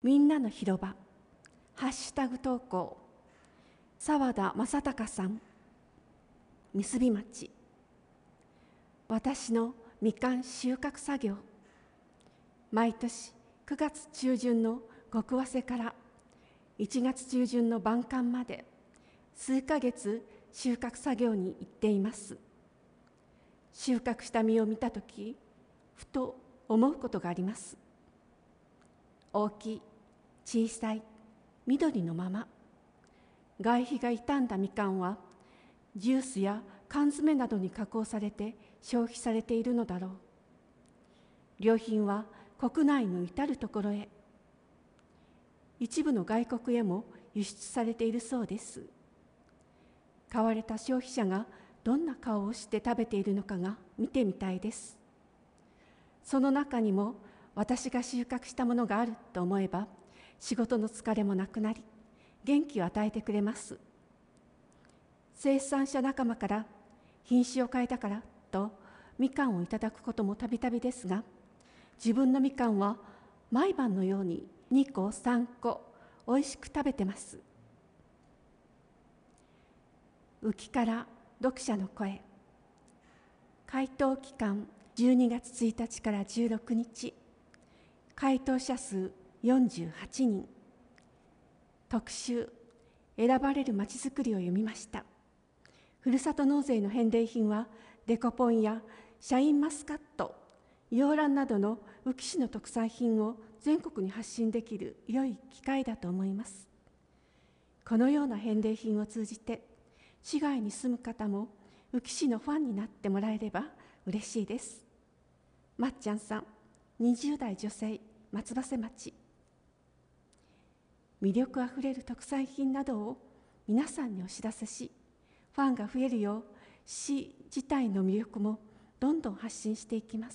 みんなの広場、ハッシュタグ投稿、澤田正隆さん、三角町、私のみかん収穫作業。毎年9月中旬の極早生から1月中旬の晩柑まで数ヶ月収穫作業に行っています。収穫した実を見たとき、ふと思うことがあります。大きい、小さい、緑のまま。外皮が傷んだみかんは、ジュースや缶詰などに加工されて消費されているのだろう。良品は国内の至るところへ、一部の外国へも輸出されているそうです。買われた消費者がどんな顔をして食べているのかが見てみたいです。その中にも私が収穫したものがあると思えば、仕事の疲れもなくなり、元気を与えてくれます。生産者仲間から品種を変えたからとみかんをいただくこともたびたびですが、自分のみかんは毎晩のように2個3個おいしく食べてます。浮きから読者の声。回答期間12月1日から16日。回答者数48人。特集、選ばれるまちづくりを読みました。ふるさと納税の返礼品はデコポンやシャインマスカット、洋蘭などの宇城市の特産品を全国に発信できる良い機会だと思います。このような返礼品を通じて市外に住む方も宇城市のファンになってもらえれば嬉しいです。まっちゃんさん、20代女性、松葉瀬町。魅力あふれる特産品などを皆さんにお知らせし、ファンが増えるよう市自体の魅力もどんどん発信していきます。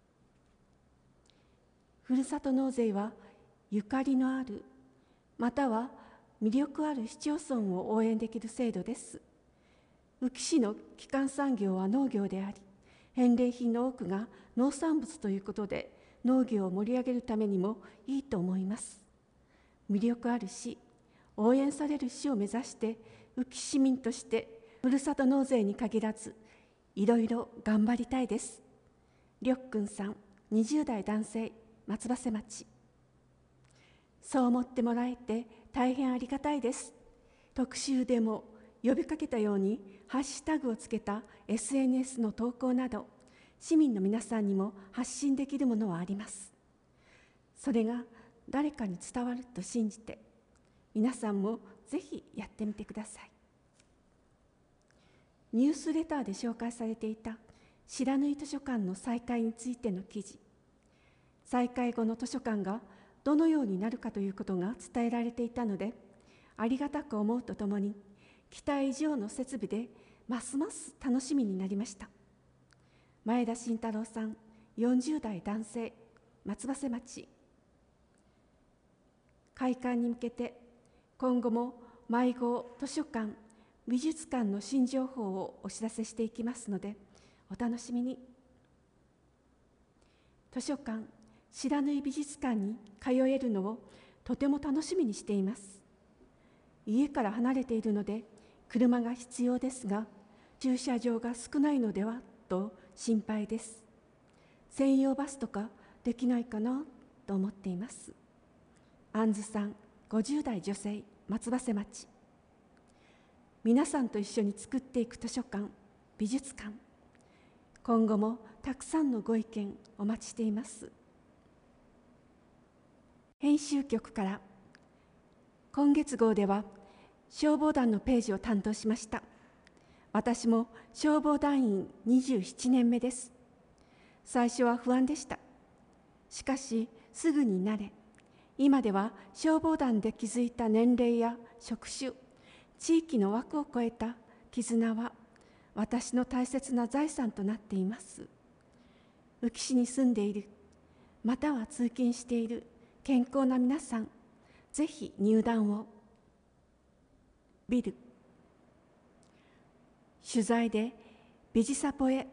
ふるさと納税はゆかりのある、または魅力ある市町村を応援できる制度です。宇城市の基幹産業は農業であり、返礼品の多くが農産物ということで、農業を盛り上げるためにもいいと思います。魅力ある市、応援される市を目指して、宇城市民としてふるさと納税に限らず、いろいろ頑張りたいです。りょっくんさん、20代男性、松葉瀬町。そう思ってもらえて大変ありがたいです。特集でも呼びかけたようにハッシュタグをつけた SNS の投稿など、市民の皆さんにも発信できるものはあります。それが誰かに伝わると信じて、皆さんもぜひやってみてください。ニュースレターで紹介されていた白縫図書館の再開についての記事。再開後の図書館がどのようになるかということが伝えられていたので、ありがたく思うとともに、期待以上の設備でますます楽しみになりました。前田慎太郎さん、40代男性、松葉瀬町。開館に向けて、今後も迷子図書館、美術館の新情報をお知らせしていきますので、お楽しみに。図書館、白縫美術館に通えるのをとても楽しみにしています。家から離れているので車が必要ですが、駐車場が少ないのではと心配です。専用バスとかできないかなと思っています。あんずさん、50代女性、松葉瀬町。皆さんと一緒に作っていく図書館、美術館。今後もたくさんのご意見お待ちしています。編集局から。今月号では消防団のページを担当しました。私も消防団員27年目です。最初は不安でした。しかしすぐに慣れ、今では消防団で築いた年齢や職種、地域の枠を超えた絆は私の大切な財産となっています。宇城市に住んでいる、または通勤している健康な皆さん、ぜひ入団を。ビル。取材でビジサポへ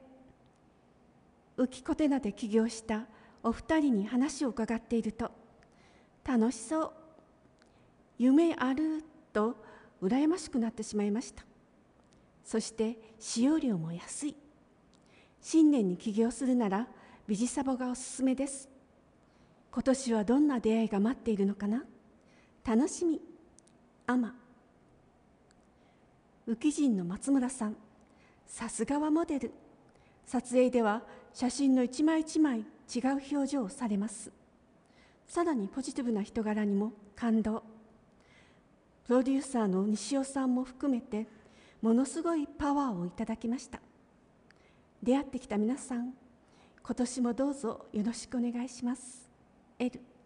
浮きコテナで起業したお二人に話を伺っていると、 楽しそう、夢あると羨ましくなってしまいました。そして使用料も安い。新年に起業するならビジサボがおすすめです。今年はどんな出会いが待っているのかな。楽しみ。アマ。浮き人の松村さん、さすがはモデル。撮影では写真の一枚一枚違う表情をされます。さらにポジティブな人柄にも感動。プロデューサーの西尾さんも含めてものすごいパワーをいただきました。出会ってきた皆さん、今年もどうぞよろしくお願いします。エル